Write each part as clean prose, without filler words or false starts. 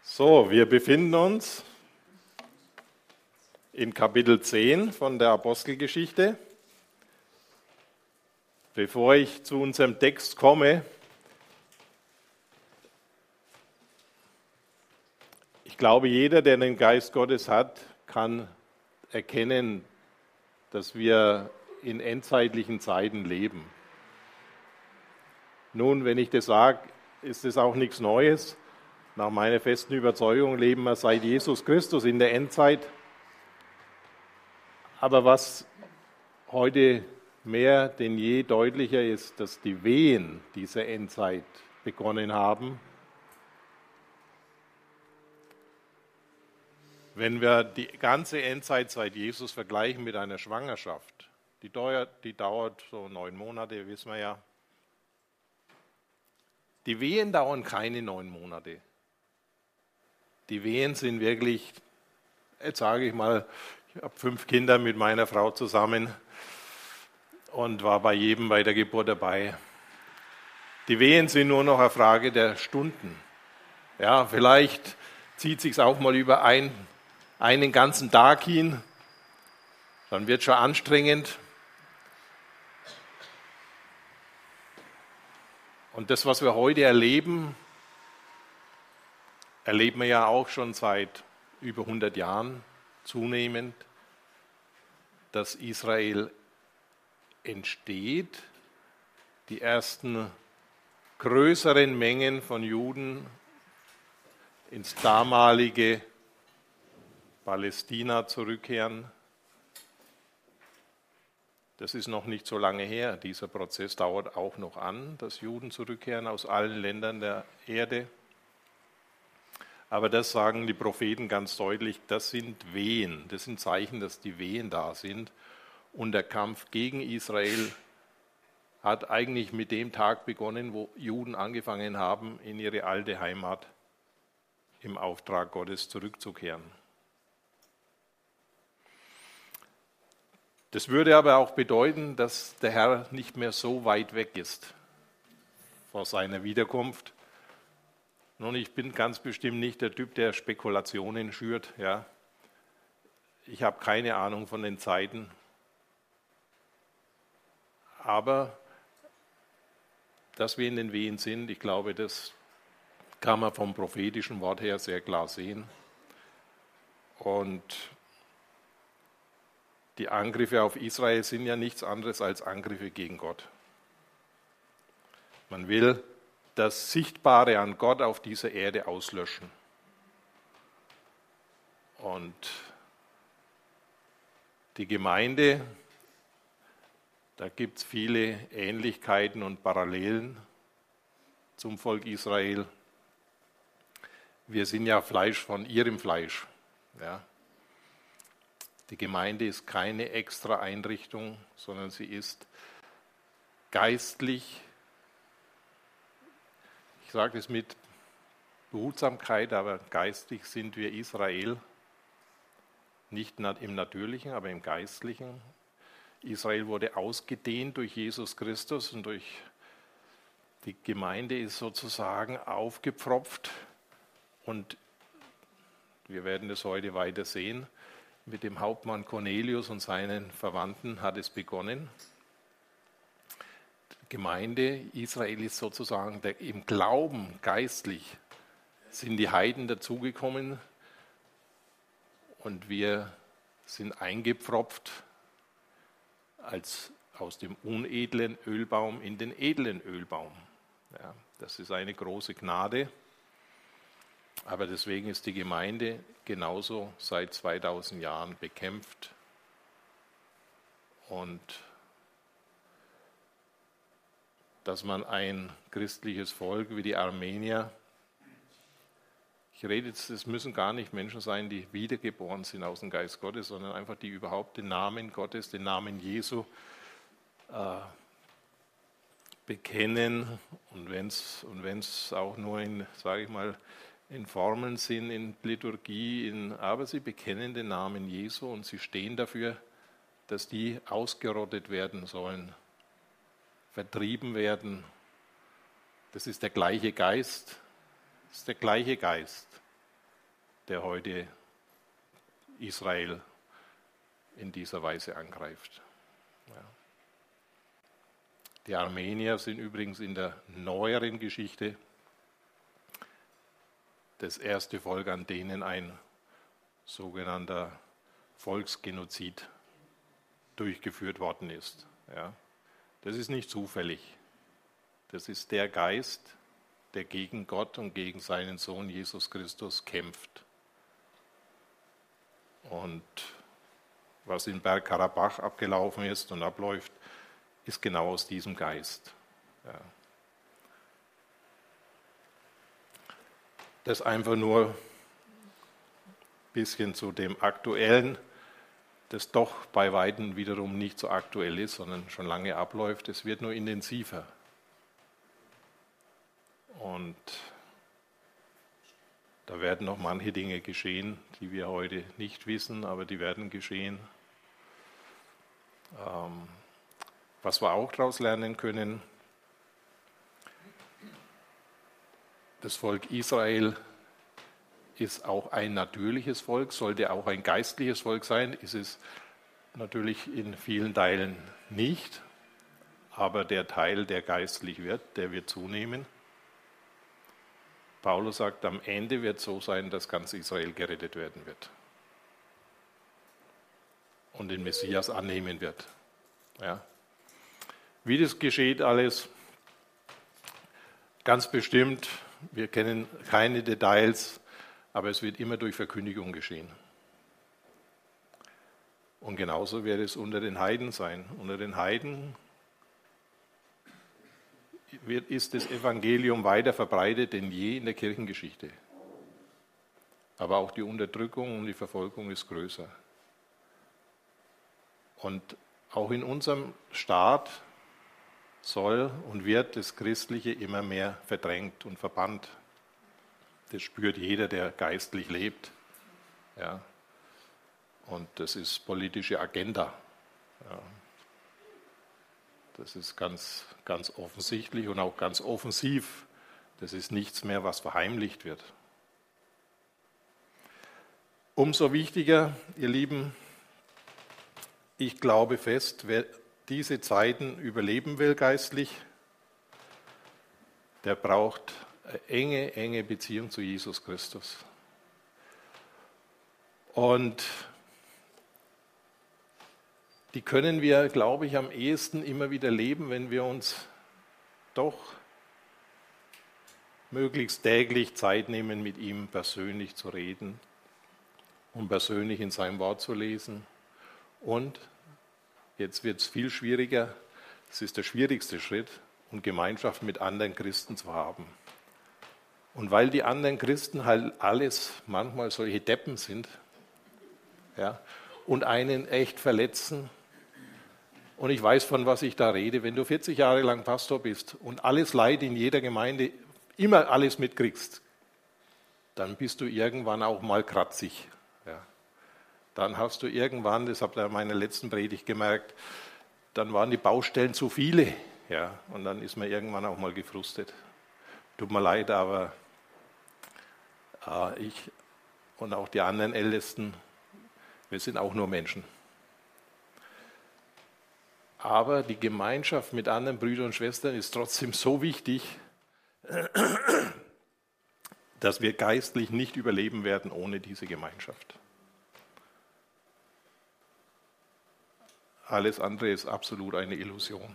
So, wir befinden uns in Kapitel 10 von der Apostelgeschichte. Bevor ich zu unserem Text komme, ich glaube, jeder, der den Geist Gottes hat, kann erkennen, dass wir in endzeitlichen Zeiten leben. Nun, wenn ich das sage, ist es auch nichts Neues. Nach meiner festen Überzeugung leben wir seit Jesus Christus in der Endzeit. Aber was heute mehr denn je deutlicher ist, dass die Wehen dieser Endzeit begonnen haben. Wenn wir die ganze Endzeit seit Jesus vergleichen mit einer Schwangerschaft, die dauert so 9 Monate, wissen wir ja. Die Wehen dauern keine 9 Monate. Die Wehen sind wirklich, jetzt sage ich mal, ich habe 5 Kinder mit meiner Frau zusammen und war bei jedem bei der Geburt dabei. Die Wehen sind nur noch eine Frage der Stunden. Ja, vielleicht zieht sich auch mal über einen ganzen Tag hin, dann wird es schon anstrengend. Und das, was wir heute erleben, erleben wir ja auch schon seit über 100 Jahren zunehmend, dass Israel entsteht, die ersten größeren Mengen von Juden ins damalige Palästina zurückkehren. Das ist noch nicht so lange her. Dieser Prozess dauert auch noch an, dass Juden zurückkehren aus allen Ländern der Erde. Aber das sagen die Propheten ganz deutlich, das sind Wehen, das sind Zeichen, dass die Wehen da sind. Und der Kampf gegen Israel hat eigentlich mit dem Tag begonnen, wo Juden angefangen haben, in ihre alte Heimat im Auftrag Gottes zurückzukehren. Das würde aber auch bedeuten, dass der Herr nicht mehr so weit weg ist vor seiner Wiederkunft. Nun, ich bin ganz bestimmt nicht der Typ, der Spekulationen schürt. Ja. Ich habe keine Ahnung von den Zeiten. Aber dass wir in den Wehen sind, ich glaube, das kann man vom prophetischen Wort her sehr klar sehen. Und die Angriffe auf Israel sind ja nichts anderes als Angriffe gegen Gott. Man will das Sichtbare an Gott auf dieser Erde auslöschen. Und die Gemeinde, da gibt es viele Ähnlichkeiten und Parallelen zum Volk Israel. Wir sind ja Fleisch von ihrem Fleisch. Ja. Die Gemeinde ist keine extra Einrichtung, sondern sie ist geistlich. Ich sage es mit Behutsamkeit, aber geistlich sind wir Israel, nicht im Natürlichen, aber im Geistlichen. Israel wurde ausgedehnt durch Jesus Christus und durch die Gemeinde ist sozusagen aufgepfropft. Und wir werden es heute weiter sehen. Mit dem Hauptmann Cornelius und seinen Verwandten hat es begonnen. Gemeinde Israel ist sozusagen im Glauben geistlich sind die Heiden dazugekommen und wir sind eingepfropft als aus dem unedlen Ölbaum in den edlen Ölbaum. Ja, das ist eine große Gnade, aber deswegen ist die Gemeinde genauso seit 2000 Jahren bekämpft und dass man ein christliches Volk wie die Armenier, ich rede jetzt, es müssen gar nicht Menschen sein, die wiedergeboren sind aus dem Geist Gottes, sondern einfach die überhaupt den Namen Gottes, den Namen Jesu bekennen und wenn es auch nur in, sage ich mal, in Formeln sind, in Liturgie, aber sie bekennen den Namen Jesu und sie stehen dafür, dass die ausgerottet werden sollen. Vertrieben werden. Das ist der gleiche Geist. Das ist der gleiche Geist. der heute Israel in dieser Weise angreift. Ja. Die Armenier sind übrigens in der neueren Geschichte das erste Volk, an denen ein sogenannter Volksgenozid durchgeführt worden ist. Ja. Das ist nicht zufällig. Das ist der Geist, der gegen Gott und gegen seinen Sohn Jesus Christus kämpft. Und was in Bergkarabach abgelaufen ist und abläuft, ist genau aus diesem Geist. Ja. Das einfach nur ein bisschen zu dem Aktuellen, das doch bei Weitem wiederum nicht so aktuell ist, sondern schon lange abläuft. Es wird nur intensiver. Und da werden noch manche Dinge geschehen, die wir heute nicht wissen, aber die werden geschehen. Was wir auch daraus lernen können, das Volk Israel ist auch ein natürliches Volk, sollte auch ein geistliches Volk sein, ist es natürlich in vielen Teilen nicht, aber der Teil, der geistlich wird, der wird zunehmen. Paulus sagt, am Ende wird es so sein, dass ganz Israel gerettet werden wird und den Messias annehmen wird. Ja. Wie das geschieht alles, ganz bestimmt, wir kennen keine Details, aber es wird immer durch Verkündigung geschehen. Und genauso wird es unter den Heiden sein. Unter den Heiden ist das Evangelium weiter verbreitet denn je in der Kirchengeschichte. Aber auch die Unterdrückung und die Verfolgung ist größer. Und auch in unserem Staat soll und wird das Christliche immer mehr verdrängt und verbannt. Das spürt jeder, der geistlich lebt. Ja. Und das ist politische Agenda. Ja. Das ist ganz, ganz offensichtlich und auch ganz offensiv. Das ist nichts mehr, was verheimlicht wird. Umso wichtiger, ihr Lieben, ich glaube fest, wer diese Zeiten überleben will geistlich, der braucht eine enge Beziehung zu Jesus Christus. Und die können wir, glaube ich, am ehesten immer wieder leben, wenn wir uns doch möglichst täglich Zeit nehmen, mit ihm persönlich zu reden und persönlich in seinem Wort zu lesen. Und jetzt wird es viel schwieriger, es ist der schwierigste Schritt, und Gemeinschaft mit anderen Christen zu haben. Und weil die anderen Christen halt alles manchmal solche Deppen sind, ja, und einen echt verletzen. Und ich weiß, von was ich da rede. Wenn du 40 Jahre lang Pastor bist und alles Leid in jeder Gemeinde immer alles mitkriegst, dann bist du irgendwann auch mal kratzig. Ja. Dann hast du irgendwann, das habt ihr in meiner letzten Predigt gemerkt, dann waren die Baustellen zu viele. Ja. Und dann ist man irgendwann auch mal gefrustet. Tut mir leid, aber ich und auch die anderen Ältesten, wir sind auch nur Menschen. Aber die Gemeinschaft mit anderen Brüdern und Schwestern ist trotzdem so wichtig, dass wir geistlich nicht überleben werden ohne diese Gemeinschaft. Alles andere ist absolut eine Illusion.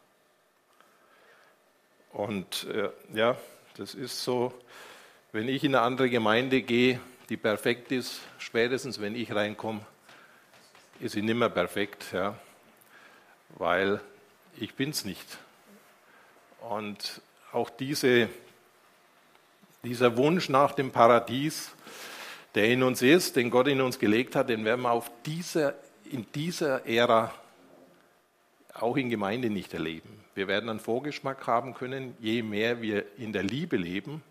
Und ja, das ist so, wenn ich in eine andere Gemeinde gehe, die perfekt ist, spätestens wenn ich reinkomme, ist sie nicht mehr perfekt, ja, weil ich bin es nicht. Und auch dieser Wunsch nach dem Paradies, der in uns ist, den Gott in uns gelegt hat, den werden wir in dieser Ära auch in Gemeinde nicht erleben. Wir werden einen Vorgeschmack haben können, je mehr wir in der Liebe leben.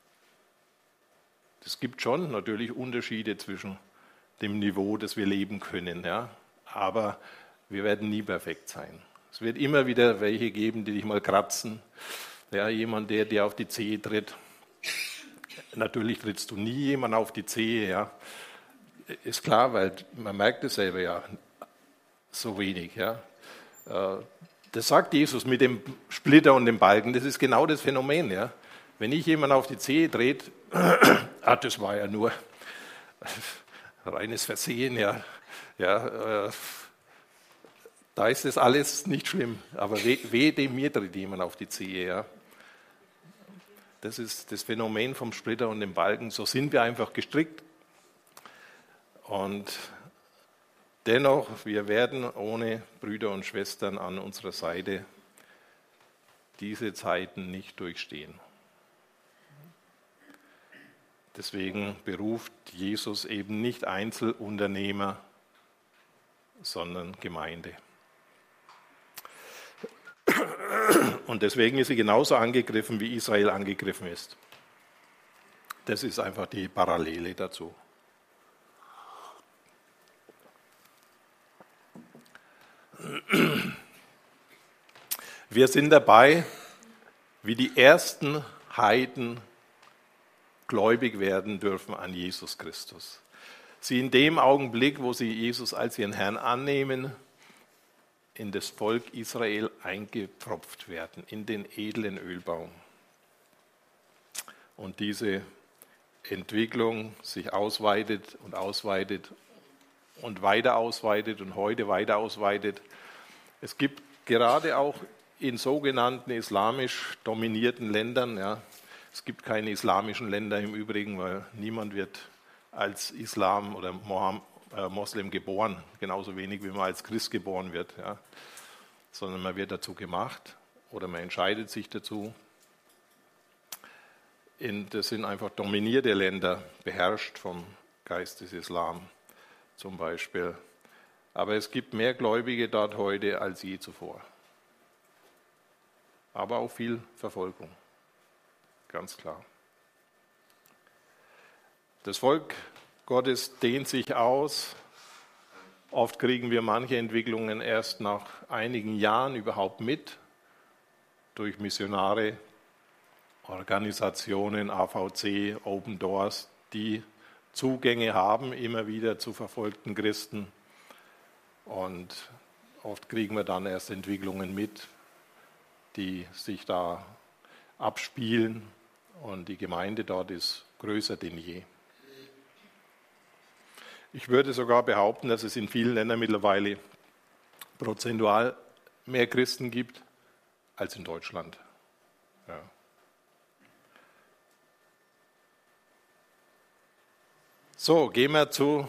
Es gibt schon natürlich Unterschiede zwischen dem Niveau, das wir leben können, ja, aber wir werden nie perfekt sein. Es wird immer wieder welche geben, die dich mal kratzen. Ja, jemand, der dir auf die Zehe tritt. Natürlich trittst du nie jemand auf die Zehe, ja. Ist klar, weil man merkt es selber ja so wenig, ja. Das sagt Jesus mit dem Splitter und dem Balken, das ist genau das Phänomen, ja. Wenn ich jemand auf die Zehe trete, das war ja nur reines Versehen, ja. Da ist das alles nicht schlimm, aber wehe dem, mir tritt jemand auf die Zehe, ja. Das ist das Phänomen vom Splitter und dem Balken. So sind wir einfach gestrickt. Und dennoch, wir werden ohne Brüder und Schwestern an unserer Seite diese Zeiten nicht durchstehen. Deswegen beruft Jesus eben nicht Einzelunternehmer, sondern Gemeinde. Und deswegen ist sie genauso angegriffen, wie Israel angegriffen ist. Das ist einfach die Parallele dazu. Wir sind dabei, wie die ersten Heiden gläubig werden dürfen an Jesus Christus. Sie in dem Augenblick, wo sie Jesus als ihren Herrn annehmen, in das Volk Israel eingepfropft werden, in den edlen Ölbaum. Und diese Entwicklung sich ausweitet und weiter ausweitet und heute weiter ausweitet. Es gibt gerade auch in sogenannten islamisch dominierten Ländern, ja, es gibt keine islamischen Länder im Übrigen, weil niemand wird als Islam oder Moslem geboren, genauso wenig wie man als Christ geboren wird, ja, sondern man wird dazu gemacht oder man entscheidet sich dazu. Das sind einfach dominierte Länder, beherrscht vom Geist des Islam zum Beispiel. Aber es gibt mehr Gläubige dort heute als je zuvor. Aber auch viel Verfolgung, ganz klar. Das Volk Gottes dehnt sich aus. Oft kriegen wir manche Entwicklungen erst nach einigen Jahren überhaupt mit, durch Missionare, Organisationen, AVC, Open Doors, die Zugänge haben, immer wieder zu verfolgten Christen. Und oft kriegen wir dann erst Entwicklungen mit, die sich da abspielen. Und die Gemeinde dort ist größer denn je. Ich würde sogar behaupten, dass es in vielen Ländern mittlerweile prozentual mehr Christen gibt als in Deutschland. Ja. So, gehen wir zu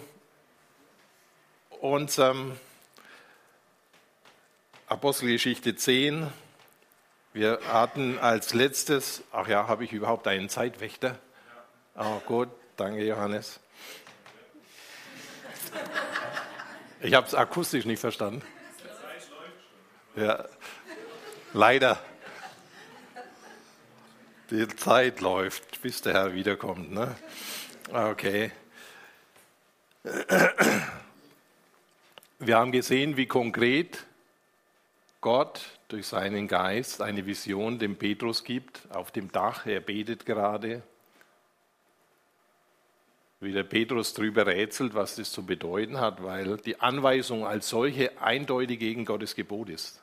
unserem Apostelgeschichte 10. Wir hatten als letztes, habe ich überhaupt einen Zeitwächter? Oh, gut, danke Johannes. Ich habe es akustisch nicht verstanden. Ja, leider. Die Zeit läuft, bis der Herr wiederkommt. Ne? Okay. Wir haben gesehen, wie konkret Gott durch seinen Geist eine Vision dem Petrus gibt, auf dem Dach, er betet gerade. Wie der Petrus darüber rätselt, was das zu bedeuten hat, weil die Anweisung als solche eindeutig gegen Gottes Gebot ist.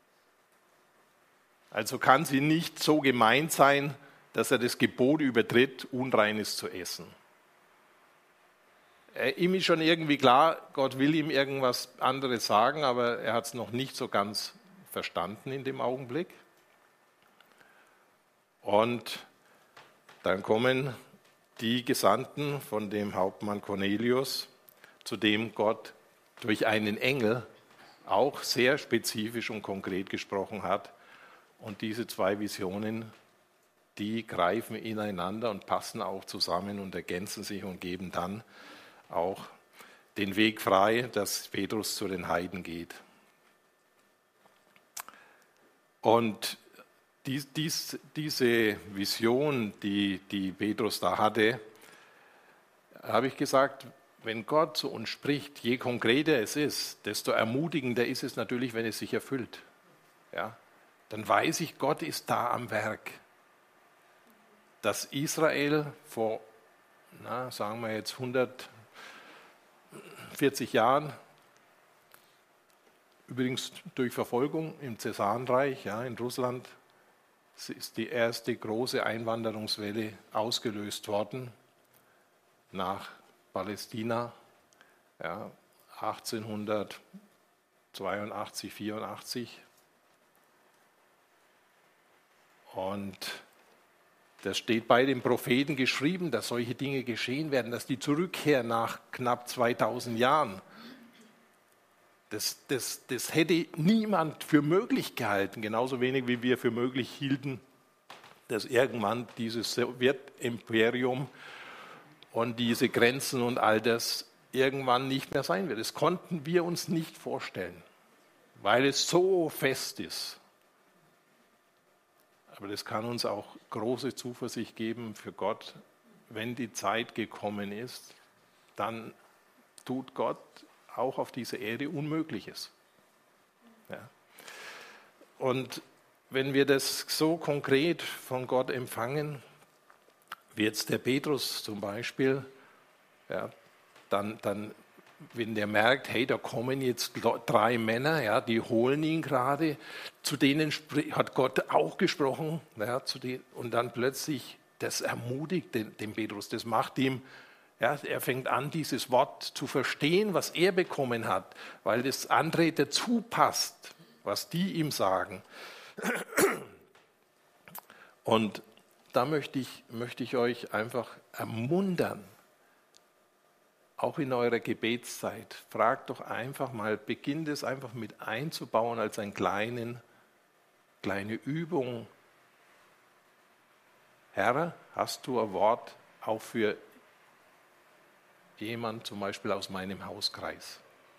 Also kann sie nicht so gemeint sein, dass er das Gebot übertritt, Unreines zu essen. Ihm ist schon irgendwie klar, Gott will ihm irgendwas anderes sagen, aber er hat es noch nicht so ganz verstanden in dem Augenblick. Und dann kommen die Gesandten von dem Hauptmann Cornelius, zu dem Gott durch einen Engel auch sehr spezifisch und konkret gesprochen hat. Und diese zwei Visionen, die greifen ineinander und passen auch zusammen und ergänzen sich und geben dann auch den Weg frei, dass Petrus zu den Heiden geht. Und diese Vision, die Petrus da hatte, habe ich gesagt, wenn Gott zu uns spricht, je konkreter es ist, desto ermutigender ist es natürlich, wenn es sich erfüllt. Ja? Dann weiß ich, Gott ist da am Werk. dass Israel vor, sagen wir jetzt 140 Jahren, übrigens durch Verfolgung im Cäsarenreich, in Russland, ist die erste große Einwanderungswelle ausgelöst worden nach Palästina, 1882, 84. Und das steht bei den Propheten geschrieben, dass solche Dinge geschehen werden, dass die Zurückkehr nach knapp 2000 Jahren, das hätte niemand für möglich gehalten, genauso wenig wie wir für möglich hielten, dass irgendwann dieses Sowjetimperium und diese Grenzen und all das irgendwann nicht mehr sein wird. Das konnten wir uns nicht vorstellen, weil es so fest ist. Aber das kann uns auch große Zuversicht geben für Gott. Wenn die Zeit gekommen ist, dann tut Gott auch auf dieser Erde Unmögliches. Ja. Und wenn wir das so konkret von Gott empfangen, wie jetzt der Petrus zum Beispiel, dann wenn der merkt, hey, da kommen jetzt 3 Männer, die holen ihn gerade, zu denen hat Gott auch gesprochen, und dann plötzlich, das ermutigt den Petrus, das macht ihm, er fängt an, dieses Wort zu verstehen, was er bekommen hat, weil das andere dazu passt, was die ihm sagen. Und da möchte ich euch einfach ermuntern, auch in eurer Gebetszeit, fragt doch einfach mal, beginnt es einfach mit einzubauen als eine kleine Übung. Herr, hast du ein Wort auch für jemand zum Beispiel aus meinem Hauskreis?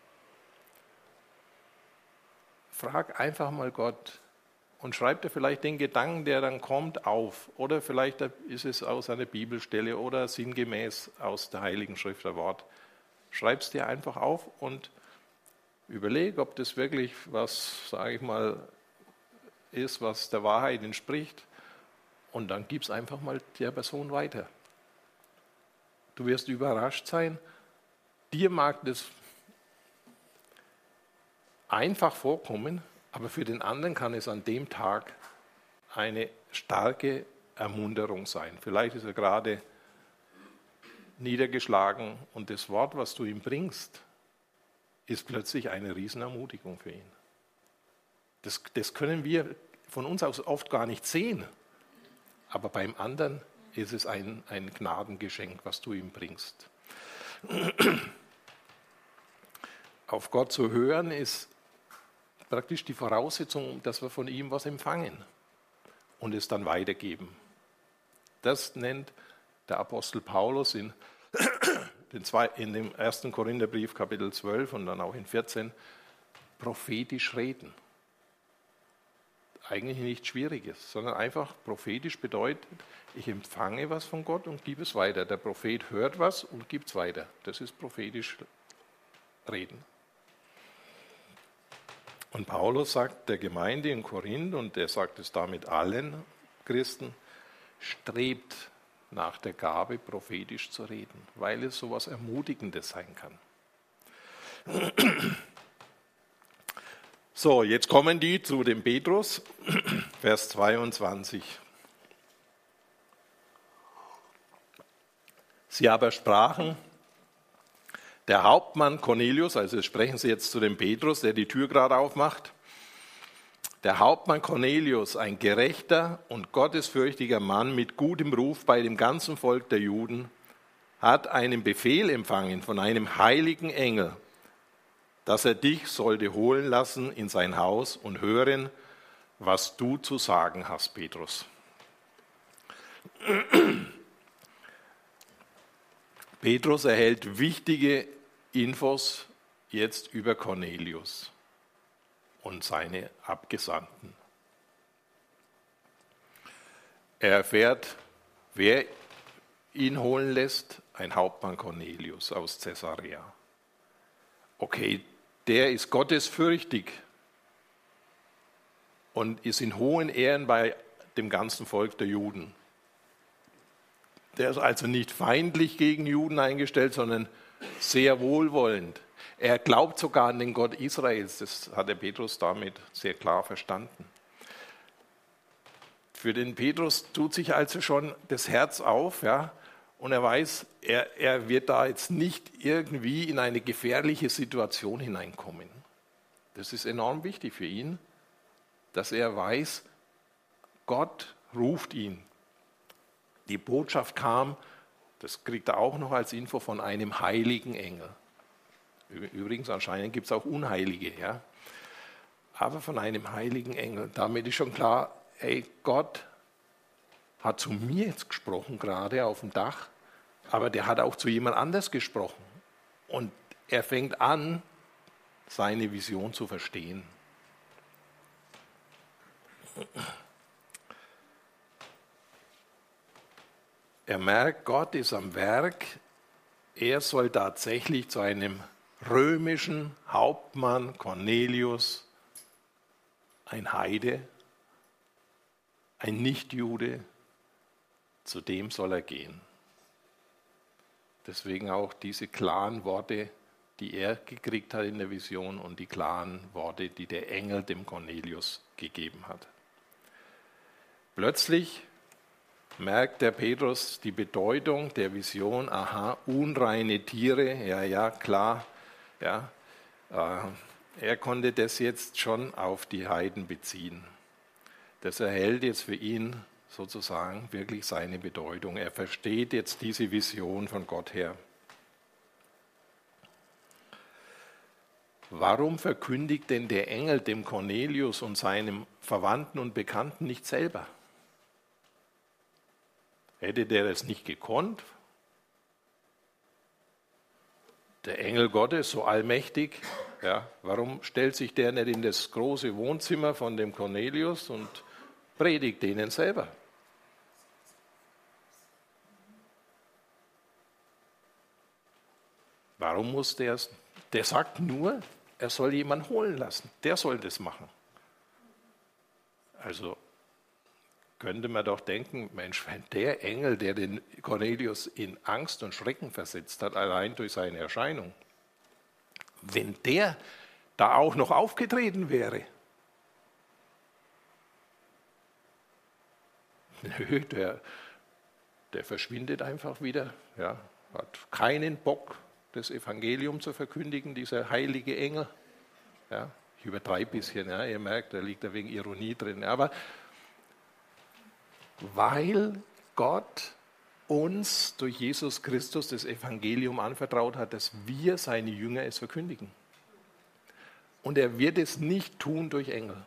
Frag einfach mal Gott und schreib dir vielleicht den Gedanken, der dann kommt, auf. Oder vielleicht ist es aus einer Bibelstelle oder sinngemäß aus der Heiligen Schrift ein Wort. Schreib es dir einfach auf und überleg, ob das wirklich was, sage ich mal, ist, was der Wahrheit entspricht. Und dann gib es einfach mal der Person weiter. Du wirst überrascht sein. Dir mag das einfach vorkommen, aber für den anderen kann es an dem Tag eine starke Ermunterung sein. Vielleicht ist er gerade niedergeschlagen und das Wort, was du ihm bringst, ist plötzlich eine Riesenermutigung für ihn. Das können wir von uns aus oft gar nicht sehen, aber beim anderen ist es ein Gnadengeschenk, was du ihm bringst. Auf Gott zu hören ist praktisch die Voraussetzung, dass wir von ihm was empfangen und es dann weitergeben. Das nennt der Apostel Paulus in dem 1. Korintherbrief Kapitel 12 und dann auch in 14 prophetisch reden. Eigentlich nichts Schwieriges, sondern einfach prophetisch bedeutet, ich empfange was von Gott und gebe es weiter. Der Prophet hört was und gibt es weiter. Das ist prophetisch reden. Und Paulus sagt der Gemeinde in Korinth, und er sagt es damit allen Christen, strebt nach der Gabe, prophetisch zu reden, weil es so etwas Ermutigendes sein kann. So, jetzt kommen die zu dem Petrus, Vers 22. Sie aber sprachen, der Hauptmann Cornelius, also sprechen sie jetzt zu dem Petrus, der die Tür gerade aufmacht, der Hauptmann Cornelius, ein gerechter und gottesfürchtiger Mann mit gutem Ruf bei dem ganzen Volk der Juden, hat einen Befehl empfangen von einem heiligen Engel, dass er dich sollte holen lassen in sein Haus und hören, was du zu sagen hast, Petrus. Petrus erhält wichtige Infos jetzt über Cornelius und seine Abgesandten. Er erfährt, wer ihn holen lässt, ein Hauptmann Cornelius aus Caesarea. Okay, der ist gottesfürchtig und ist in hohen Ehren bei dem ganzen Volk der Juden. Der ist also nicht feindlich gegen Juden eingestellt, sondern sehr wohlwollend. Er glaubt sogar an den Gott Israels. Das hat der Petrus damit sehr klar verstanden. Für den Petrus tut sich also schon das Herz auf, ja, und er weiß, er wird da jetzt nicht irgendwie in eine gefährliche Situation hineinkommen. Das ist enorm wichtig für ihn, dass er weiß, Gott ruft ihn. Die Botschaft kam, das kriegt er auch noch als Info, von einem heiligen Engel. Übrigens, anscheinend gibt es auch Unheilige, ja. Aber von einem heiligen Engel. Damit ist schon klar, hey, Gott hat zu mir jetzt gesprochen, gerade auf dem Dach, aber der hat auch zu jemand anders gesprochen. Und er fängt an, seine Vision zu verstehen. Er merkt, Gott ist am Werk. Er soll tatsächlich zu einem römischen Hauptmann Cornelius, ein Heide, ein Nichtjude, zu dem soll er gehen. Deswegen auch diese klaren Worte, die er gekriegt hat in der Vision und die klaren Worte, die der Engel dem Cornelius gegeben hat. Plötzlich merkt der Petrus die Bedeutung der Vision, aha, unreine Tiere, ja, klar, ja, er konnte das jetzt schon auf die Heiden beziehen. Das erhält jetzt für ihn sozusagen wirklich seine Bedeutung. Er versteht jetzt diese Vision von Gott her. Warum verkündigt denn der Engel dem Cornelius und seinem Verwandten und Bekannten nicht selber? Hätte der das nicht gekonnt? Der Engel Gottes, so allmächtig, ja, warum stellt sich der nicht in das große Wohnzimmer von dem Cornelius und predigt denen selber? Warum muss der es? Der sagt nur, er soll jemanden holen lassen. Der soll das machen. Also könnte man doch denken, Mensch, wenn der Engel, der den Cornelius in Angst und Schrecken versetzt hat, allein durch seine Erscheinung, wenn der da auch noch aufgetreten wäre, nö, der verschwindet einfach wieder, ja, hat keinen Bock, das Evangelium zu verkündigen, dieser heilige Engel. Ja, ich übertreibe ein bisschen, ja, ihr merkt, da liegt ein wenig Ironie drin. Aber weil Gott uns durch Jesus Christus das Evangelium anvertraut hat, dass wir seine Jünger es verkündigen. Und er wird es nicht tun durch Engel.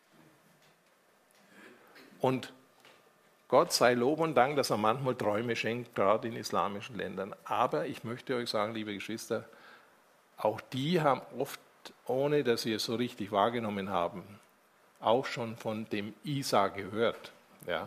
Und Gott sei Lob und Dank, dass er manchmal Träume schenkt, gerade in islamischen Ländern. Aber ich möchte euch sagen, liebe Geschwister, auch die haben oft, ohne dass sie es so richtig wahrgenommen haben, auch schon von dem Isa gehört. Ja.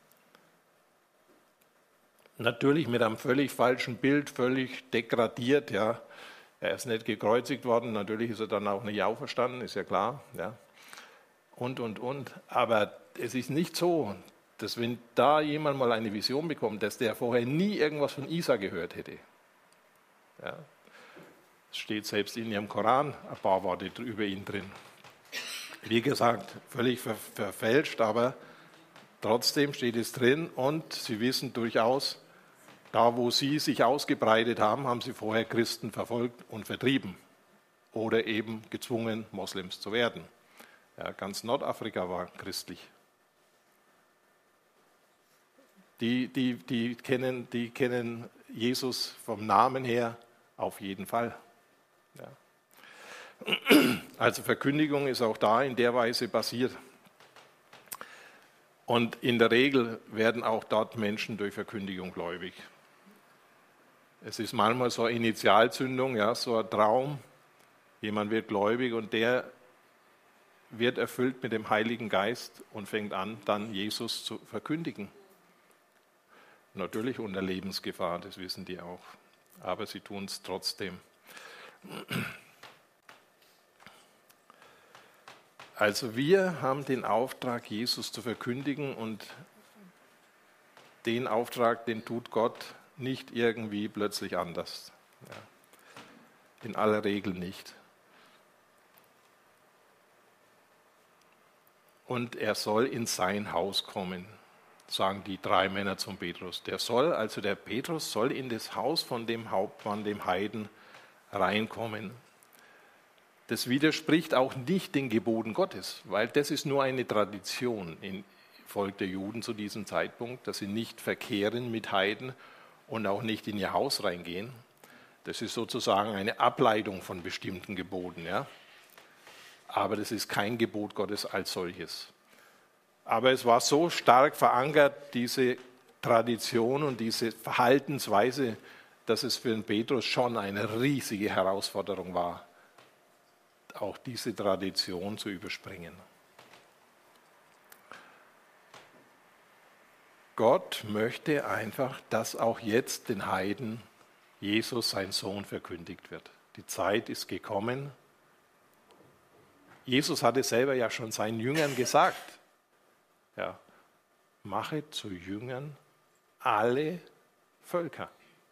Natürlich mit einem völlig falschen Bild, völlig degradiert. Ja. Er ist nicht gekreuzigt worden, natürlich ist er dann auch nicht auferstanden, ist ja klar. Ja. Und. Aber es ist nicht so, dass wenn da jemand mal eine Vision bekommt, dass der vorher nie irgendwas von Isa gehört hätte. Ja. Es steht selbst in ihrem Koran ein paar Worte über ihn drin. Wie gesagt, völlig verfälscht, aber trotzdem steht es drin und sie wissen durchaus, da wo sie sich ausgebreitet haben, haben sie vorher Christen verfolgt und vertrieben oder eben gezwungen, Moslems zu werden. Ja, ganz Nordafrika war christlich. Die kennen Jesus vom Namen her auf jeden Fall. Ja. Also Verkündigung ist auch da in der Weise passiert. Und in der Regel werden auch dort Menschen durch Verkündigung gläubig. Es ist manchmal so eine Initialzündung, ja, so ein Traum. Jemand wird gläubig und der wird erfüllt mit dem Heiligen Geist und fängt an, dann Jesus zu verkündigen. Natürlich unter Lebensgefahr, das wissen die auch. Aber sie tun es trotzdem. Also wir haben den Auftrag, Jesus zu verkündigen und den Auftrag, den tut Gott nicht irgendwie plötzlich anders. Ja. In aller Regel nicht. Und er soll in sein Haus kommen, sagen die 3 Männer zum Petrus. Der Petrus soll in das Haus von dem Hauptmann, dem Heiden, reinkommen. Das widerspricht auch nicht den Geboten Gottes, weil das ist nur eine Tradition im Volk der Juden zu diesem Zeitpunkt, dass sie nicht verkehren mit Heiden und auch nicht in ihr Haus reingehen. Das ist sozusagen eine Ableitung von bestimmten Geboten, ja. Aber das ist kein Gebot Gottes als solches. Aber es war so stark verankert, diese Tradition und diese Verhaltensweise, dass es für den Petrus schon eine riesige Herausforderung war, auch diese Tradition zu überspringen. Gott möchte einfach, dass auch jetzt den Heiden Jesus, sein Sohn, verkündigt wird. Die Zeit ist gekommen. Jesus hatte selber ja schon seinen Jüngern gesagt, ja, mache zu Jüngern alle Völker.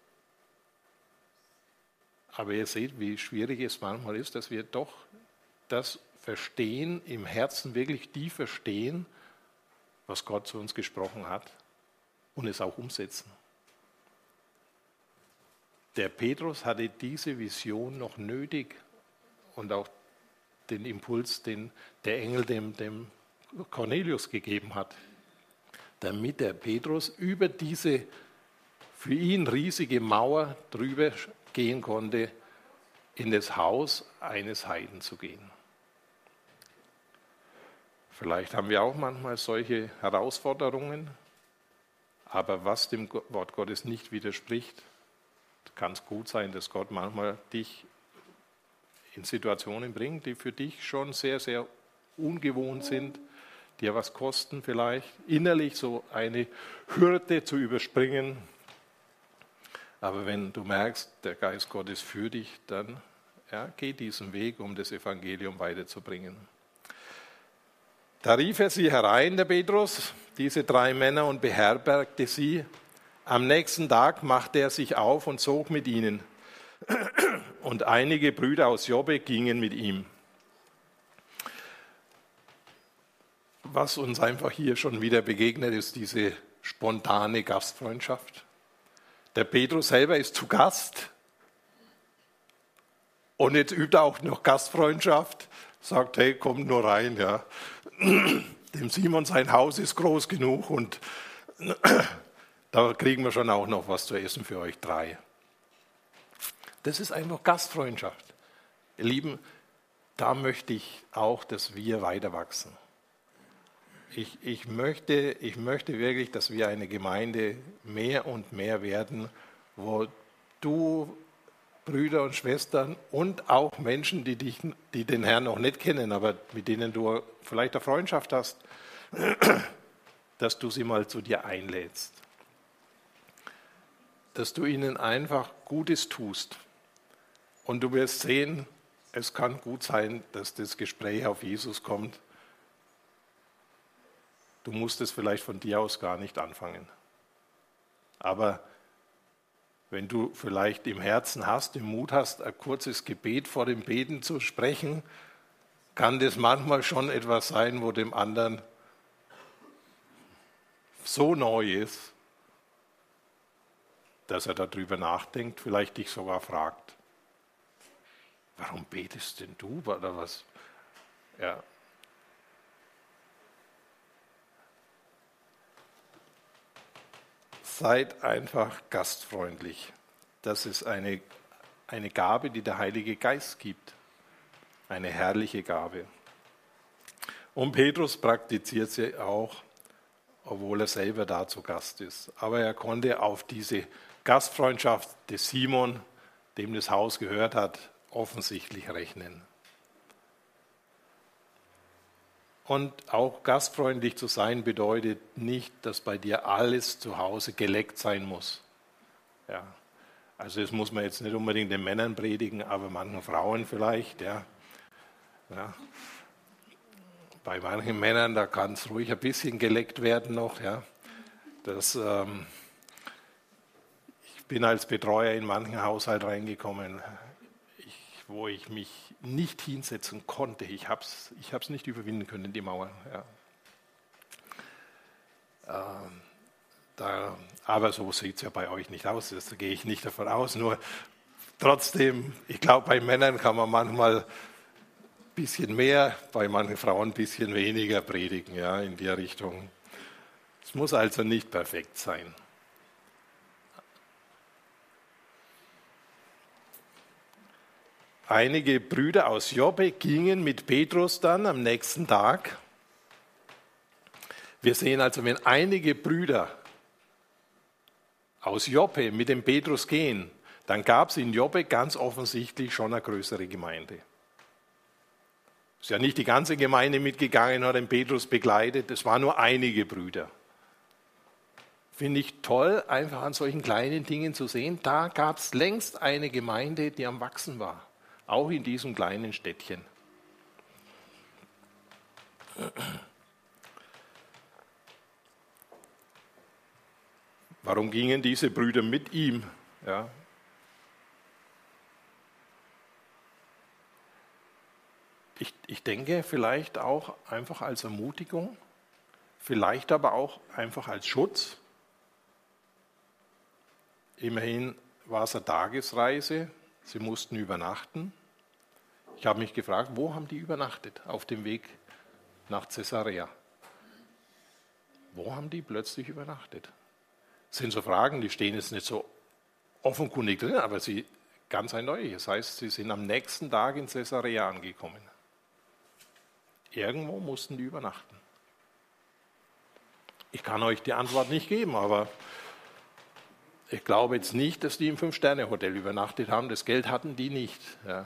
Aber ihr seht, wie schwierig es manchmal ist, dass wir doch das verstehen, im Herzen wirklich die verstehen, was Gott zu uns gesprochen hat und es auch umsetzen. Der Petrus hatte diese Vision noch nötig und auch den Impuls, den der Engel dem Cornelius gegeben hat, damit der Petrus über diese für ihn riesige Mauer drüber gehen konnte, in das Haus eines Heiden zu gehen. Vielleicht haben wir auch manchmal solche Herausforderungen, aber was dem Wort Gottes nicht widerspricht, kann es gut sein, dass Gott manchmal dich in Situationen bringt, die für dich schon sehr, sehr ungewohnt sind, dir was kosten vielleicht, innerlich so eine Hürde zu überspringen. Aber wenn du merkst, der Geist Gottes führt dich, dann geh diesen Weg, um das Evangelium weiterzubringen. Da rief er sie herein, der Petrus, diese 3 Männer, und beherbergte sie. Am nächsten Tag machte er sich auf und zog mit ihnen. Und einige Brüder aus Joppe gingen mit ihm. Was uns einfach hier schon wieder begegnet, ist diese spontane Gastfreundschaft. Der Petrus selber ist zu Gast und jetzt übt er auch noch Gastfreundschaft, sagt, hey, kommt nur rein. Ja. Dem Simon sein Haus ist groß genug und da kriegen wir schon auch noch was zu essen für euch 3. Das ist einfach Gastfreundschaft. Ihr Lieben, da möchte ich auch, dass wir weiter wachsen. Ich möchte wirklich, dass wir eine Gemeinde mehr und mehr werden, wo du, Brüder und Schwestern und auch Menschen, die den Herrn noch nicht kennen, aber mit denen du vielleicht eine Freundschaft hast, dass du sie mal zu dir einlädst. Dass du ihnen einfach Gutes tust. Und du wirst sehen, es kann gut sein, dass das Gespräch auf Jesus kommt. Du musst es vielleicht von dir aus gar nicht anfangen. Aber wenn du vielleicht im Herzen hast, im Mut hast, ein kurzes Gebet vor dem Beten zu sprechen, kann das manchmal schon etwas sein, wo dem anderen so neu ist, dass er darüber nachdenkt, vielleicht dich sogar fragt, warum betest denn du oder was? Ja. Seid einfach gastfreundlich. Das ist eine Gabe, die der Heilige Geist gibt. Eine herrliche Gabe. Und Petrus praktiziert sie auch, obwohl er selber da zu Gast ist. Aber er konnte auf diese Gastfreundschaft des Simon, dem das Haus gehört hat, offensichtlich rechnen. Und auch gastfreundlich zu sein bedeutet nicht, dass bei dir alles zu Hause geleckt sein muss. Ja. Also das muss man jetzt nicht unbedingt den Männern predigen, aber manchen Frauen vielleicht. Ja. Ja. Bei manchen Männern, da kann es ruhig ein bisschen geleckt werden noch. Ja. Ich bin als Betreuer in manchen Haushalt reingekommen, wo ich mich nicht hinsetzen konnte. Ich hab's nicht überwinden können, die Mauer. Ja. Aber so sieht es ja bei euch nicht aus, da gehe ich nicht davon aus. Nur trotzdem, ich glaube, bei Männern kann man manchmal ein bisschen mehr, bei manchen Frauen ein bisschen weniger predigen, ja, in die Richtung. Es muss also nicht perfekt sein. Einige Brüder aus Joppe gingen mit Petrus dann am nächsten Tag. Wir sehen also, wenn einige Brüder aus Joppe mit dem Petrus gehen, dann gab es in Joppe ganz offensichtlich schon eine größere Gemeinde. Es ist ja nicht die ganze Gemeinde mitgegangen, hat den Petrus begleitet, es waren nur einige Brüder. Finde ich toll, einfach an solchen kleinen Dingen zu sehen. Da gab es längst eine Gemeinde, die am Wachsen war. Auch in diesem kleinen Städtchen. Warum gingen diese Brüder mit ihm? Ja. Ich denke, vielleicht auch einfach als Ermutigung, vielleicht aber auch einfach als Schutz. Immerhin war es eine Tagesreise, sie mussten übernachten. Ich habe mich gefragt, wo haben die übernachtet auf dem Weg nach Caesarea? Wo haben die plötzlich übernachtet? Das sind so Fragen, die stehen jetzt nicht so offenkundig drin, aber sie ganz eindeutig. Das heißt, sie sind am nächsten Tag in Caesarea angekommen. Irgendwo mussten die übernachten. Ich kann euch die Antwort nicht geben, aber ich glaube jetzt nicht, dass die im 5-Sterne-Hotel übernachtet haben. Das Geld hatten die nicht. Ja.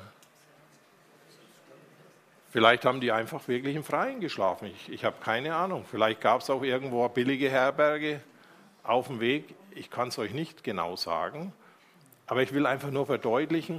Vielleicht haben die einfach wirklich im Freien geschlafen. Ich habe keine Ahnung. Vielleicht gab es auch irgendwo eine billige Herberge auf dem Weg. Ich kann es euch nicht genau sagen. Aber ich will einfach nur verdeutlichen,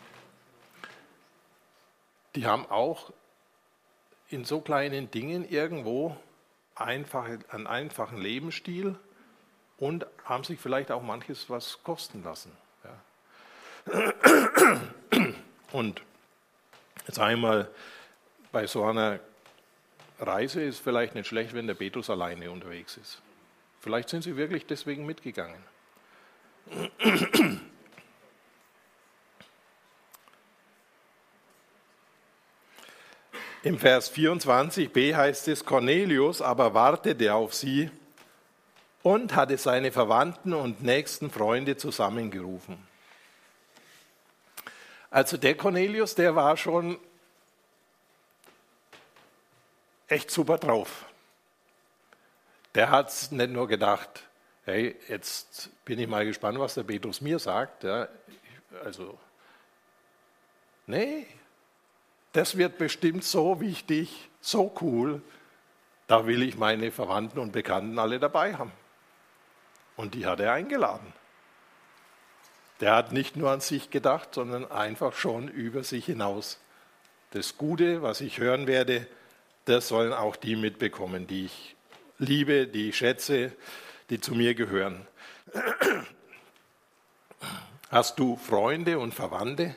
die haben auch in so kleinen Dingen irgendwo einen einfachen Lebensstil und haben sich vielleicht auch manches was kosten lassen. Ja. Und jetzt einmal bei so einer Reise ist es vielleicht nicht schlecht, wenn der Petrus alleine unterwegs ist. Vielleicht sind sie wirklich deswegen mitgegangen. Im Vers 24b heißt es, Cornelius aber wartete auf sie und hatte seine Verwandten und nächsten Freunde zusammengerufen. Also der Cornelius, der war schon echt super drauf. Der hat nicht nur gedacht, hey, jetzt bin ich mal gespannt, was der Petrus mir sagt. Ja, also, nee, das wird bestimmt so wichtig, so cool, da will ich meine Verwandten und Bekannten alle dabei haben. Und die hat er eingeladen. Der hat nicht nur an sich gedacht, sondern einfach schon über sich hinaus. Das Gute, was ich hören werde, das sollen auch die mitbekommen, die ich liebe, die ich schätze, die zu mir gehören. Hast du Freunde und Verwandte?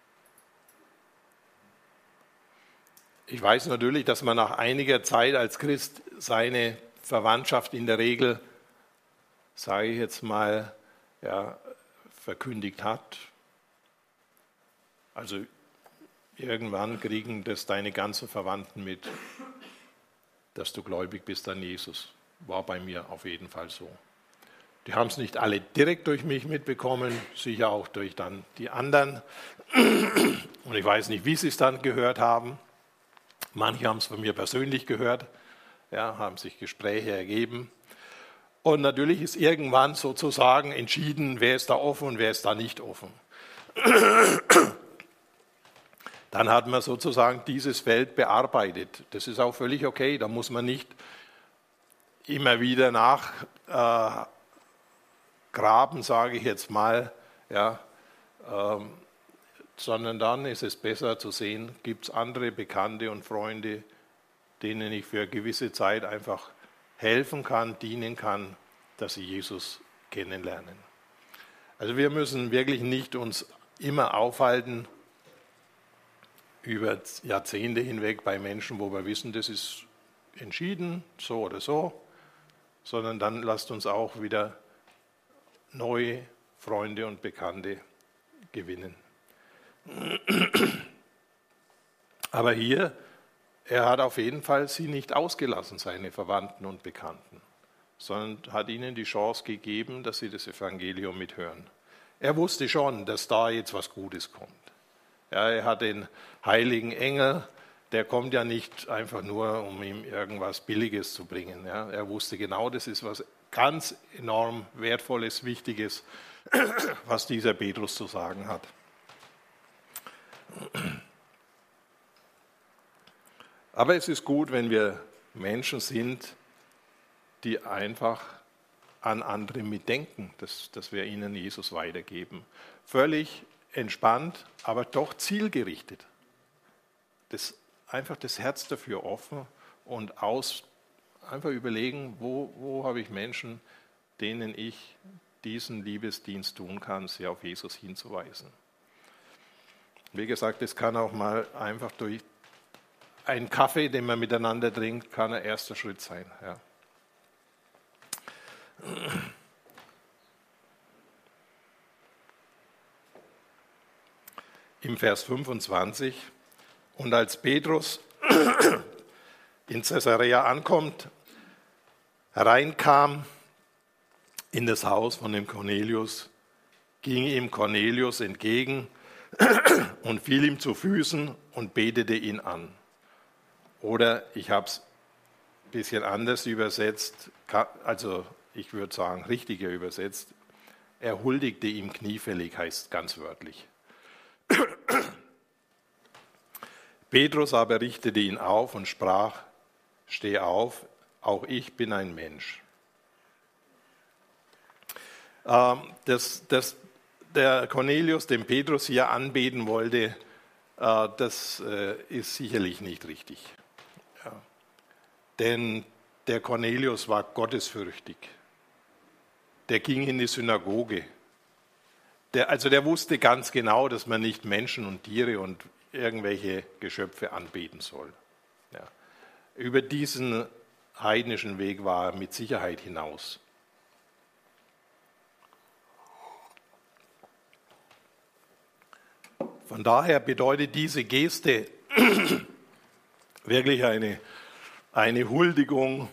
Ich weiß natürlich, dass man nach einiger Zeit als Christ seine Verwandtschaft in der Regel, sage ich jetzt mal, ja, verkündigt hat. Also irgendwann kriegen das deine ganzen Verwandten mit, dass du gläubig bist an Jesus. War bei mir auf jeden Fall so. Die haben es nicht alle direkt durch mich mitbekommen, sicher auch durch dann die anderen. Und ich weiß nicht, wie sie es dann gehört haben. Manche haben es von mir persönlich gehört, ja, haben sich Gespräche ergeben. Und natürlich ist irgendwann sozusagen entschieden, wer ist da offen und wer ist da nicht offen. Dann hat man sozusagen dieses Feld bearbeitet. Das ist auch völlig okay, da muss man nicht immer wieder nachgraben, sage ich jetzt mal, ja, sondern dann ist es besser zu sehen, gibt es andere Bekannte und Freunde, denen ich für eine gewisse Zeit einfach helfen kann, dienen kann, dass sie Jesus kennenlernen. Also wir müssen wirklich nicht uns immer aufhalten über Jahrzehnte hinweg bei Menschen, wo wir wissen, das ist entschieden, so oder so, sondern dann lasst uns auch wieder neue Freunde und Bekannte gewinnen. Aber hier, er hat auf jeden Fall sie nicht ausgelassen, seine Verwandten und Bekannten, sondern hat ihnen die Chance gegeben, dass sie das Evangelium mithören. Er wusste schon, dass da jetzt was Gutes kommt. Ja, er hat den heiligen Engel, der kommt ja nicht einfach nur, um ihm irgendwas Billiges zu bringen. Ja, er wusste genau, das ist was ganz enorm Wertvolles, Wichtiges, was dieser Petrus zu sagen hat. Aber es ist gut, wenn wir Menschen sind, die einfach an andere mitdenken, dass wir ihnen Jesus weitergeben. Völlig entspannt, aber doch zielgerichtet. Einfach das Herz dafür offen und einfach überlegen, wo habe ich Menschen, denen ich diesen Liebesdienst tun kann, sie auf Jesus hinzuweisen. Wie gesagt, das kann auch mal einfach durch einen Kaffee, den man miteinander trinkt, kann ein erster Schritt sein. Ja. Im Vers 25, und als Petrus in Caesarea ankommt, hereinkam in das Haus von dem Cornelius, ging ihm Cornelius entgegen und fiel ihm zu Füßen und betete ihn an. Oder ich habe es ein bisschen anders übersetzt, also ich würde sagen richtiger übersetzt, er huldigte ihm kniefällig, heißt ganz wörtlich. Petrus aber richtete ihn auf und sprach, steh auf, auch ich bin ein Mensch. Der Cornelius, den Petrus hier anbeten wollte, das ist sicherlich nicht richtig. Ja. Denn der Cornelius war gottesfürchtig. Der ging in die Synagoge. Der wusste ganz genau, dass man nicht Menschen und Tiere und irgendwelche Geschöpfe anbeten soll. Ja. Über diesen heidnischen Weg war er mit Sicherheit hinaus. Von daher bedeutet diese Geste wirklich eine Huldigung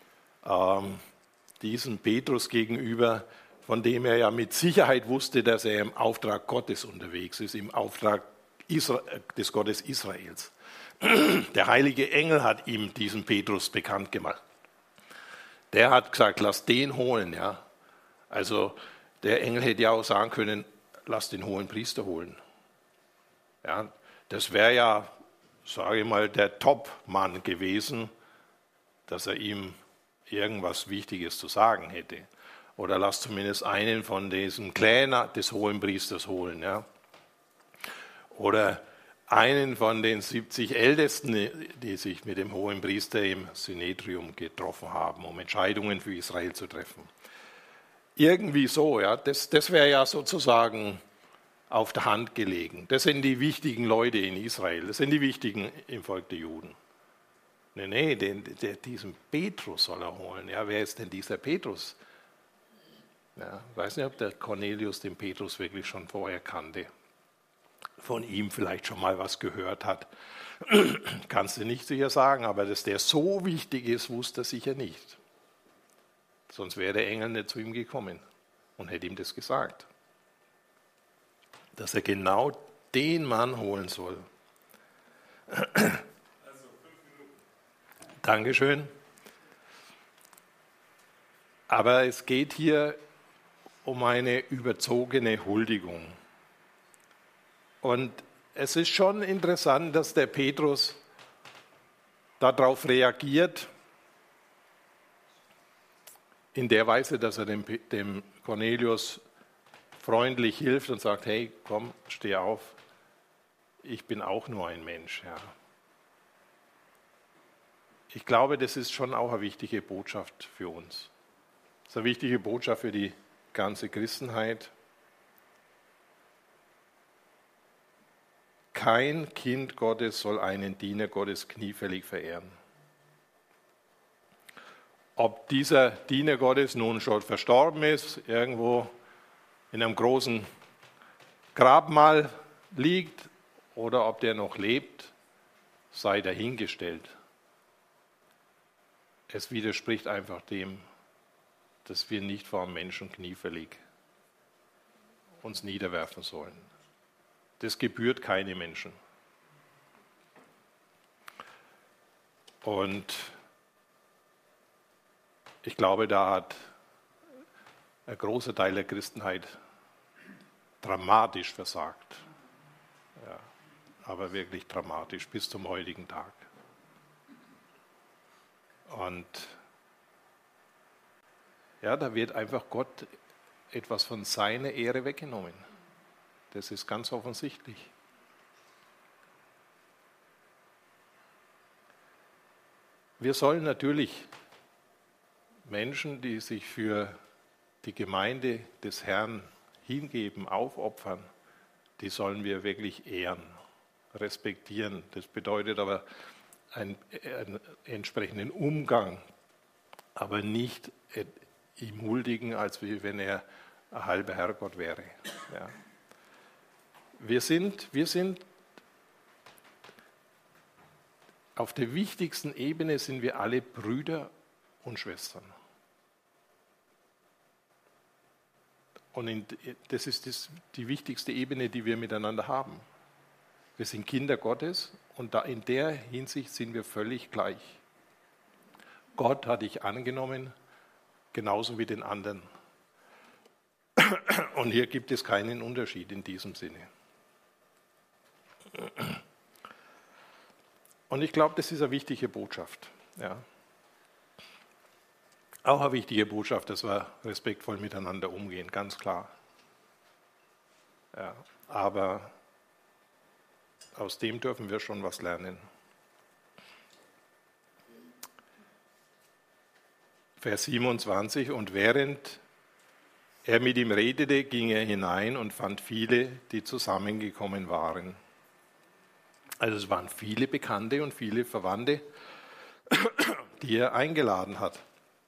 diesem Petrus gegenüber, von dem er ja mit Sicherheit wusste, dass er im Auftrag Gottes unterwegs ist, im Auftrag des Gottes Israels. Der heilige Engel hat ihm diesen Petrus bekannt gemacht. Der hat gesagt, lass den holen. Ja. Also der Engel hätte ja auch sagen können, lass den hohen Priester holen. Ja, das wäre ja, sage ich mal, der Top-Mann gewesen, dass er ihm irgendwas Wichtiges zu sagen hätte. Oder lass zumindest einen von diesem Clan des Hohenpriesters holen. Ja. Oder einen von den 70 Ältesten, die sich mit dem Hohenpriester im Synedrium getroffen haben, um Entscheidungen für Israel zu treffen. Irgendwie so, ja. Das wäre ja sozusagen auf der Hand gelegen. Das sind die wichtigen Leute in Israel, das sind die wichtigen im Volk der Juden. Nee, diesen Petrus soll er holen. Ja, wer ist denn dieser Petrus? Ja, ich weiß nicht, ob der Cornelius den Petrus wirklich schon vorher kannte. Von ihm vielleicht schon mal was gehört hat. Kannst du nicht sicher sagen, aber dass der so wichtig ist, wusste er sicher nicht. Sonst wäre der Engel nicht zu ihm gekommen und hätte ihm das gesagt. Dass er genau den Mann holen soll. Also 5 Minuten. Dankeschön. Aber es geht hier um eine überzogene Huldigung. Und es ist schon interessant, dass der Petrus darauf reagiert, in der Weise, dass er dem Cornelius freundlich hilft und sagt, hey, komm, steh auf, ich bin auch nur ein Mensch. Ja. Ich glaube, das ist schon auch eine wichtige Botschaft für uns. Das ist eine wichtige Botschaft für die ganze Christenheit. Kein Kind Gottes soll einen Diener Gottes kniefällig verehren. Ob dieser Diener Gottes nun schon verstorben ist, irgendwo in einem großen Grabmal liegt oder ob der noch lebt, sei dahingestellt. Es widerspricht einfach dem, dass wir nicht vor einem Menschen kniefällig uns niederwerfen sollen. Das gebührt keine Menschen. Und ich glaube, da hat ein großer Teil der Christenheit dramatisch versagt. Ja, aber wirklich dramatisch bis zum heutigen Tag. Und ja, da wird einfach Gott etwas von seiner Ehre weggenommen. Das ist ganz offensichtlich. Wir sollen natürlich Menschen, die sich für die Gemeinde des Herrn hingeben, aufopfern, die sollen wir wirklich ehren, respektieren. Das bedeutet aber einen entsprechenden Umgang, aber nicht ihm huldigen, als wenn er ein halber Herrgott wäre. Ja. Wir sind auf der wichtigsten Ebene sind wir alle Brüder und Schwestern. Und das ist die wichtigste Ebene, die wir miteinander haben. Wir sind Kinder Gottes und in der Hinsicht sind wir völlig gleich. Gott hat dich angenommen, genauso wie den anderen. Und hier gibt es keinen Unterschied in diesem Sinne. Und ich glaube, das ist eine wichtige Botschaft. Ja. Auch eine wichtige Botschaft, dass wir respektvoll miteinander umgehen, ganz klar. Ja, aber aus dem dürfen wir schon was lernen. Vers 27, und während er mit ihm redete, ging er hinein und fand viele, die zusammengekommen waren. Also es waren viele Bekannte und viele Verwandte, die er eingeladen hat.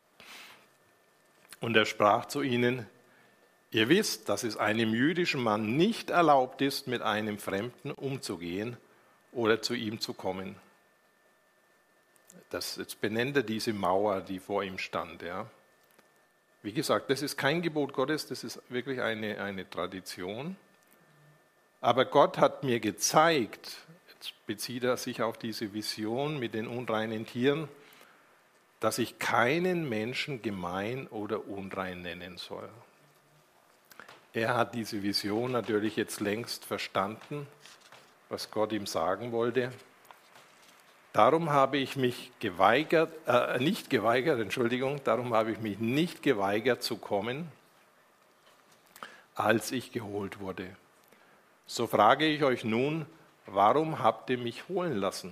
Und er sprach zu ihnen: Ihr wisst, dass es einem jüdischen Mann nicht erlaubt ist, mit einem Fremden umzugehen oder zu ihm zu kommen. Jetzt benennt er diese Mauer, die vor ihm stand. Ja. Wie gesagt, das ist kein Gebot Gottes, das ist wirklich eine Tradition. Aber Gott hat mir gezeigt, jetzt bezieht er sich auf diese Vision mit den unreinen Tieren, dass ich keinen Menschen gemein oder unrein nennen soll. Er hat diese Vision natürlich jetzt längst verstanden, was Gott ihm sagen wollte. Darum habe ich mich darum habe ich mich nicht geweigert zu kommen, als ich geholt wurde. So frage ich euch nun, warum habt ihr mich holen lassen?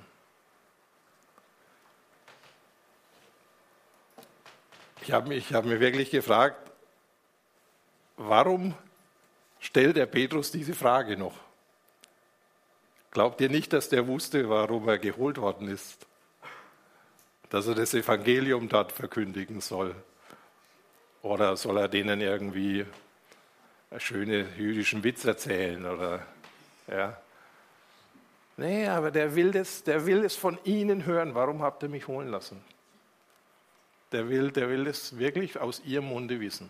Ich habe mir wirklich gefragt, warum stellt der Petrus diese Frage noch? Glaubt ihr nicht, dass der wusste, warum er geholt worden ist? Dass er das Evangelium dort verkündigen soll? Oder soll er denen irgendwie einen schönen jüdischen Witz erzählen? Oder, ja. Nee, aber der will es von ihnen hören. Warum habt ihr mich holen lassen? Der will es wirklich aus ihrem Munde wissen.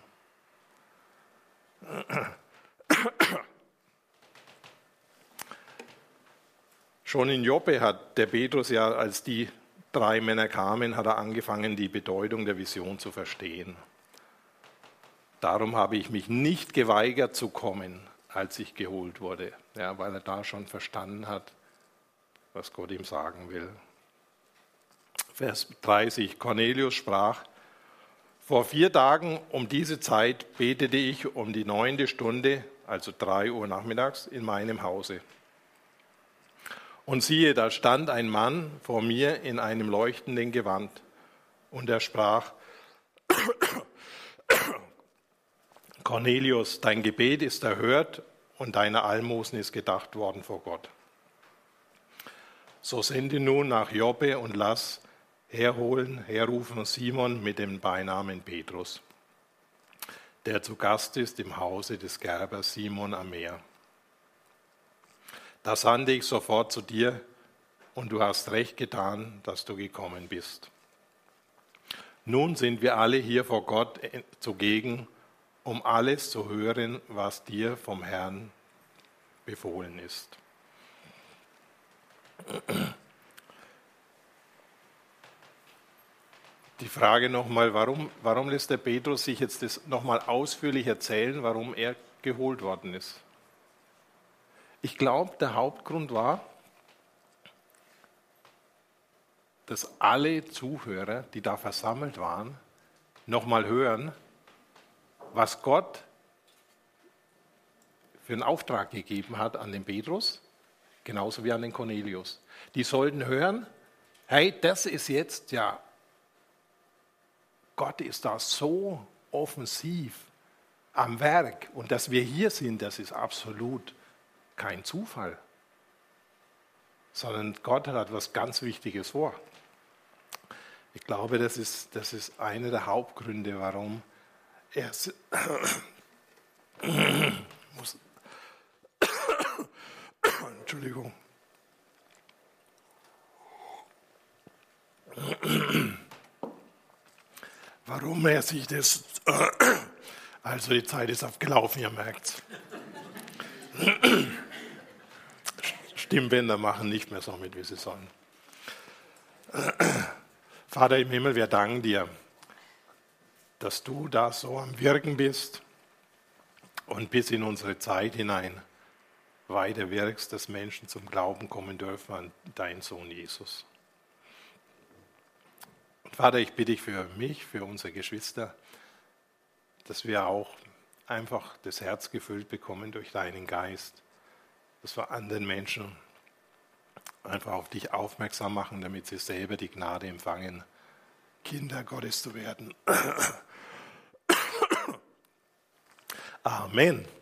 Schon in Joppe hat der Petrus ja, als die 3 Männer kamen, hat er angefangen, die Bedeutung der Vision zu verstehen. Darum habe ich mich nicht geweigert zu kommen, als ich geholt wurde, ja, weil er da schon verstanden hat, was Gott ihm sagen will. Vers 30, Cornelius sprach: Vor 4 Tagen um diese Zeit betete ich um die 9. Stunde, also 3 Uhr nachmittags, in meinem Hause. Und siehe, da stand ein Mann vor mir in einem leuchtenden Gewand. Und er sprach: Cornelius, dein Gebet ist erhört und deine Almosen ist gedacht worden vor Gott. So sende nun nach Joppe und lass herrufen Simon mit dem Beinamen Petrus, der zu Gast ist im Hause des Gerbers Simon am Meer. Da sandte ich sofort zu dir, und du hast recht getan, dass du gekommen bist. Nun sind wir alle hier vor Gott zugegen, um alles zu hören, was dir vom Herrn befohlen ist. Die Frage nochmal, warum lässt der Petrus sich jetzt das nochmal ausführlich erzählen, warum er geholt worden ist? Ich glaube, der Hauptgrund war, dass alle Zuhörer, die da versammelt waren, nochmal hören, was Gott für einen Auftrag gegeben hat an den Petrus, genauso wie an den Cornelius. Die sollten hören, hey, das ist jetzt ja, Gott ist da so offensiv am Werk und dass wir hier sind, das ist absolut kein Zufall, sondern Gott hat etwas ganz Wichtiges vor. Ich glaube, das ist einer der Hauptgründe, warum er Entschuldigung. Warum er sich das... Also die Zeit ist abgelaufen, ihr merkt's. Stimmbänder machen nicht mehr so mit, wie sie sollen. Vater im Himmel, wir danken dir, dass du da so am Wirken bist und bis in unsere Zeit hinein weiter wirkst, dass Menschen zum Glauben kommen dürfen an deinen Sohn Jesus. Und Vater, ich bitte dich für mich, für unsere Geschwister, dass wir auch einfach das Herz gefüllt bekommen durch deinen Geist, dass wir anderen Menschen einfach auf dich aufmerksam machen, damit sie selber die Gnade empfangen, Kinder Gottes zu werden. Amen.